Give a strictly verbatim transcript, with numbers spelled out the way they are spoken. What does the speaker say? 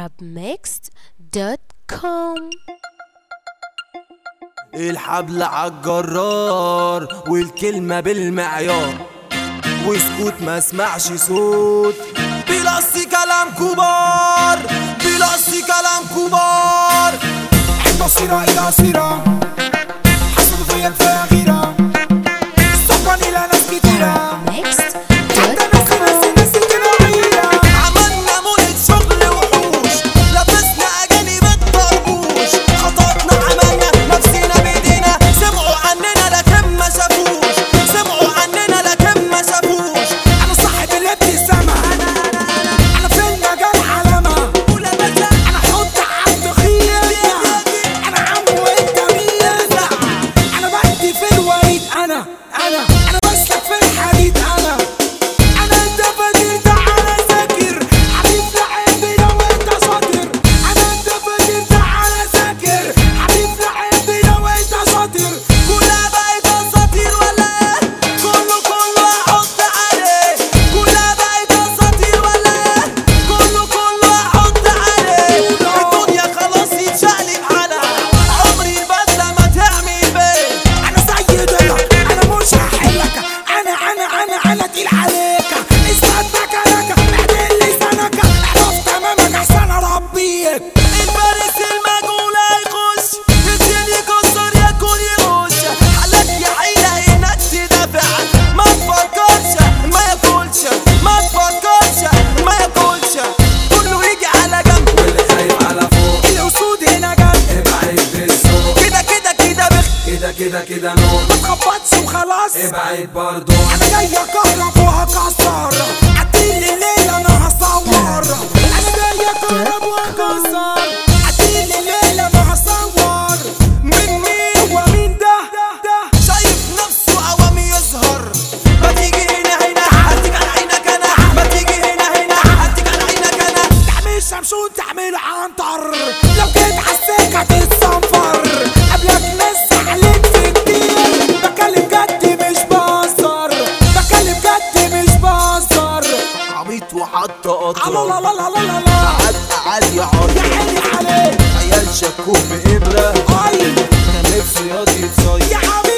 arab mixed دوت كوم. الحبل عالجرار والكلمة بالمعيار، وسكوت ما اسمعش صوت، بيلصي كلام كبار، بيلصي كلام كبار. بصيرة إلى صيرة حسدوا فيا الفيا غيرة، سبقني إلى ناس كتيرة حتى ناس ناس ناس كتيرة. عملنا مولد شغل وحوش، لبسنا أجانب الطربوش، خططنا عملنا نفسينا بإيدينا، سمعوا عننا لكن ما شافوش، سمعوا عننا لكن ما شافوش. أنا صاحب الابتسامة، أنا في المجال علامة، أنا حط عبد خير، أنا عمو وأنت مين؟ أنا بدي في الوريد، أنا أنا أنا بسلك في الحديد، أنا أنا أنت فاكر تعالى ذاكر، حبيب لعبي لو أنت شاطر، أنا أنت فاكر تعالى ذاكر، حبيب لعبي لو أنت شاطر. كلها بقت أساطير ولا إيه؟ كله كله أحط عليه، كلها بقت أساطير ولا إيه؟ كله كله أحط عليه. الدنيا خلاص يتشقلب على عمري البدلة ما تعمل بيه. أنا سيدك، أنا مش هحلك، أنا أنا أنا أنا تقيل عليك، استناك لك بعدين لسانك، اعرف تمامك عشان أربيك. الفارس المجهول هيخش، ينزل يكسر ياكل يغش، حالك يا حيلة إنك تدافع، ما تفكرش ما ياكلش، ما تفكرش ما ياكلش. كله يجي على جنب واللي خايف على فوق، الأسود هنا جنب ابعد بالسوق، كده كده كده بخ، كده كده كده نور، ما تخبطش وخلاص، ابعد برضو. أنا جاي أكهرب وهكسر، عديلي الليلة أنا هصور، أنا جاي أكهرب وهكسر، عديلي الليلة أنا هصور. من مين؟ هو مين ده؟ ده شايف نفسه عوام يظهر، ما تيجي هنا هنا هديك على عينك انا، ما تيجي هنا هنا هديك على عينك انا. تعمل شمشون تعمل عنتر، لو جيت عالسكة هتتصنفر، قبلك ناس زعلت في كتير، بكلم جد مش بهزر، بكلم جد مش بهزر. عبيط وحط قطر، الله لا لا لا لا لا قعد قعد يا عار، يا حلي عليك عيال شكوه بإبرة، اي كان نفسه ياض يتصيد. يا حبيبي